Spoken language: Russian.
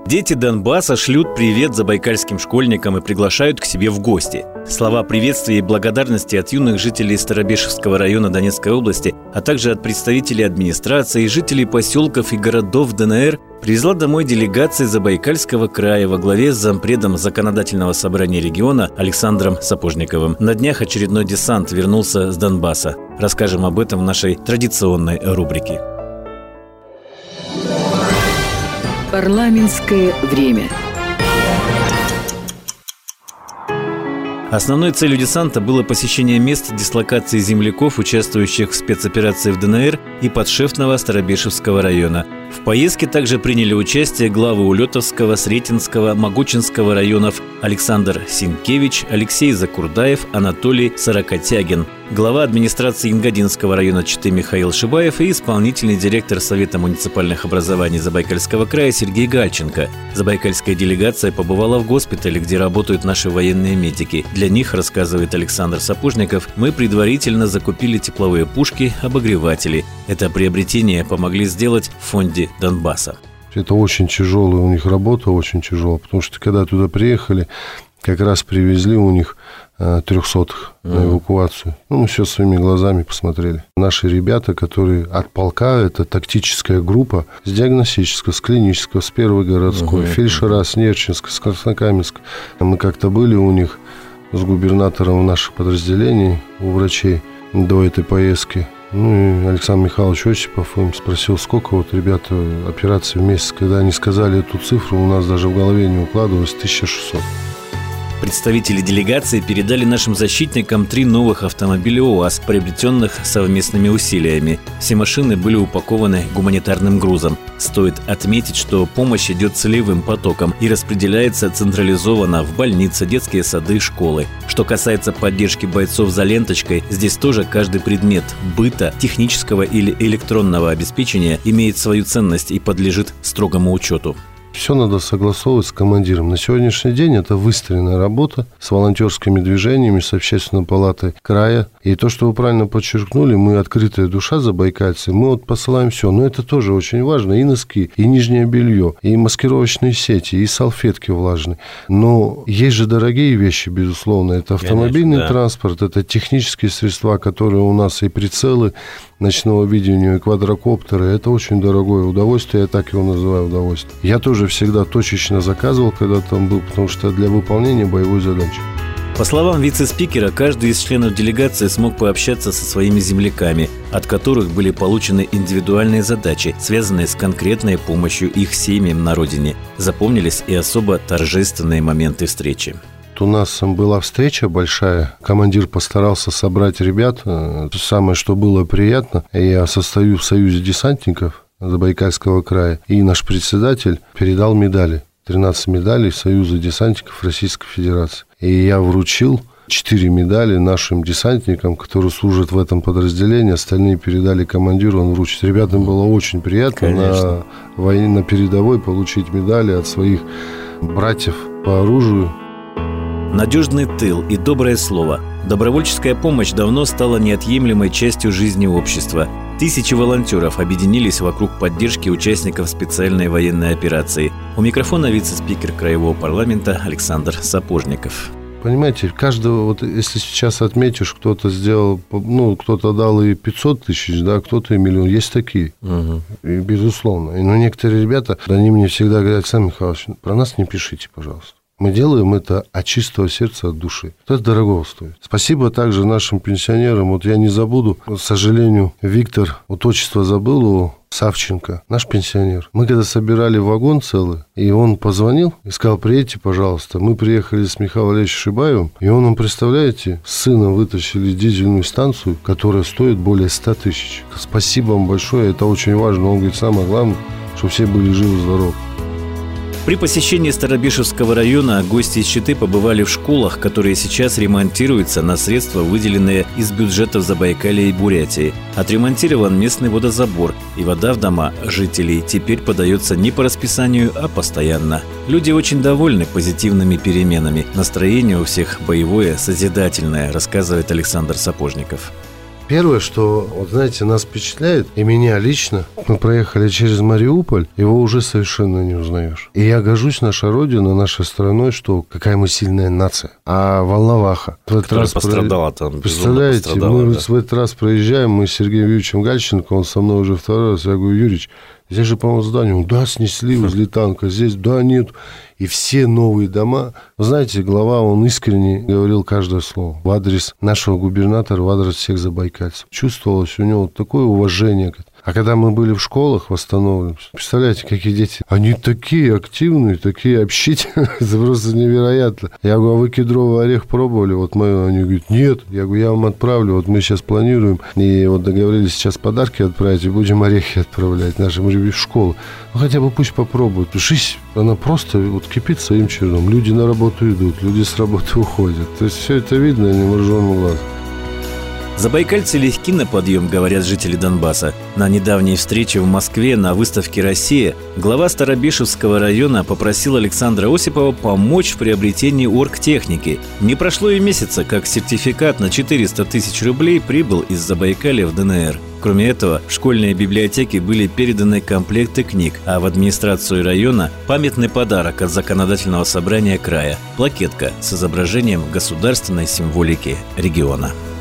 Дети Донбасса шлют привет забайкальским школьникам и приглашают к себе в гости. Слова приветствия и благодарности от юных жителей Старобешевского района Донецкой области, а также от представителей администрации, жителей поселков и городов ДНР привезла домой делегация Забайкальского края во главе с зампредом Законодательного собрания региона Александром Сапожниковым. На днях очередной десант вернулся с Донбасса. Расскажем об этом в нашей традиционной рубрике. Парламентское время. Основной целью десанта было посещение мест дислокации земляков, участвующих в спецоперации в ДНР и подшефного Старобешевского района. В поездке также приняли участие главы Улетовского, Сретенского, Могучинского районов Александр Синкевич, Алексей Закурдаев, Анатолий Сорокотягин, глава администрации Ингодинского района Читы Михаил Шибаев и исполнительный директор Совета муниципальных образований Забайкальского края Сергей Гальченко. Забайкальская делегация побывала в госпитале, где работают наши военные медики. Для них, рассказывает Александр Сапожников, мы предварительно закупили тепловые пушки, обогреватели. Это приобретение помогли сделать в фонде Донбасса. Это очень тяжелая у них работа, очень тяжелая, потому что когда туда приехали, как раз привезли у них 300-х на эвакуацию. Мы все своими глазами посмотрели. Наши ребята, которые от полка, это тактическая группа с диагностического, с клинического, с первой городской, фельдшера с Нерчинска, с Краснокаменска. Мы как-то были у них с губернатором наших подразделений, у врачей до этой поездки. И Александр Михайлович Осипов им спросил, сколько вот ребята операций в месяц. Когда они сказали эту цифру, у нас даже в голове не укладывалось 1600. Представители делегации передали нашим защитникам 3 новых автомобиля УАЗ, приобретенных совместными усилиями. Все машины были упакованы гуманитарным грузом. Стоит отметить, что помощь идет целевым потоком и распределяется централизованно в больницы, детские сады, школы. Что касается поддержки бойцов за ленточкой, здесь тоже каждый предмет быта, технического или электронного обеспечения имеет свою ценность и подлежит строгому учету. Все надо согласовывать с командиром. На сегодняшний день это выстроенная работа с волонтерскими движениями, с общественной палатой края. И то, что вы правильно подчеркнули, мы открытая душа забайкальцы, мы вот посылаем все. Но это тоже очень важно. И носки, и нижнее белье, и маскировочные сети, и салфетки влажные. Но есть же дорогие вещи, безусловно. Это автомобильный транспорт, это технические средства, которые у нас и прицелы ночного видения, и квадрокоптеры. Это очень дорогое удовольствие, я так его называю удовольствие. Я тоже всегда точечно заказывал, когда там был, потому что для выполнения боевой задачи. По словам вице-спикера, каждый из членов делегации смог пообщаться со своими земляками, от которых были получены индивидуальные задачи, связанные с конкретной помощью их семьям на родине. Запомнились и особо торжественные моменты встречи. У нас была встреча большая, командир постарался собрать ребят, самое, что было приятно, я состою в Союзе десантников Забайкальского края, и наш председатель передал медали, 13 медалей Союза десантников Российской Федерации. И я вручил 4 медали нашим десантникам, которые служат в этом подразделении, остальные передали командиру, он вручит. Ребятам было очень приятно на войне, на передовой получить медали от своих братьев по оружию. Надежный тыл и доброе слово. Добровольческая помощь давно стала неотъемлемой частью жизни общества. Тысячи волонтеров объединились вокруг поддержки участников специальной военной операции. У микрофона вице-спикер Краевого парламента Александр Сапожников. Понимаете, каждого, вот если сейчас отметишь, кто-то сделал, кто-то дал и 500 тысяч, да, кто-то и миллион. Есть такие, и, безусловно. Но некоторые ребята, они мне всегда говорят: Александр Михайлович, про нас не пишите, пожалуйста. Мы делаем это от чистого сердца, от души. Это дорого стоит. Спасибо также нашим пенсионерам. Вот я не забуду, к сожалению, Виктор, вот отчество забыл его, Савченко, наш пенсионер. Мы когда собирали вагон целый, и он позвонил и сказал: приедьте, пожалуйста. Мы приехали с Михаилом Валерьевичем Шибаевым, и он нам, представляете, с сыном вытащили дизельную станцию, которая стоит более 100 тысяч. Спасибо вам большое, это очень важно. Он говорит, самое главное, чтобы все были живы-здоровы. При посещении Старобешевского района гости из Читы побывали в школах, которые сейчас ремонтируются на средства, выделенные из бюджетов Забайкалья и Бурятии. Отремонтирован местный водозабор, и вода в дома жителей теперь подается не по расписанию, а постоянно. Люди очень довольны позитивными переменами. Настроение у всех боевое, созидательное, рассказывает Александр Сапожников. Первое, что, вот знаете, нас впечатляет, и меня лично, мы проехали через Мариуполь, его уже совершенно не узнаешь. И я горжусь нашей родиной, нашей страной, что какая мы сильная нация. А Волноваха в этот раз пострадала там. Представляете, мы в этот раз проезжаем, мы с Сергеем Юрьевичем Гальченко, он со мной уже второй раз, я говорю: Юрьевич, здесь же, по-моему, здание. Он: да, снесли возле танка, здесь, да, нет. И все новые дома. Вы знаете, глава, он искренне говорил каждое слово в адрес нашего губернатора, в адрес всех забайкальцев. Чувствовалось у него такое уважение. А когда мы были в школах восстановленных, представляете, какие дети? Они такие активные, такие общительные, это просто невероятно. Я говорю: а вы кедровый орех пробовали? Вот мы, они говорят: нет. Я говорю: я вам отправлю, вот мы сейчас планируем, и вот договорились сейчас подарки отправить, и будем орехи отправлять нашим ребятам в школу. Ну, хотя бы пусть попробуют. Жизнь, она просто вот кипит своим черном. Люди на работу идут, люди с работы уходят. То есть все это видно невооруженным глазом. Забайкальцы легки на подъем, говорят жители Донбасса. На недавней встрече в Москве на выставке «Россия» глава Старобишевского района попросил Александра Осипова помочь в приобретении оргтехники. Не прошло и месяца, как сертификат на 400 тысяч рублей прибыл из Забайкалья в ДНР. Кроме этого, в школьные библиотеки были переданы комплекты книг, а в администрацию района памятный подарок от Законодательного собрания края – плакетка с изображением государственной символики региона.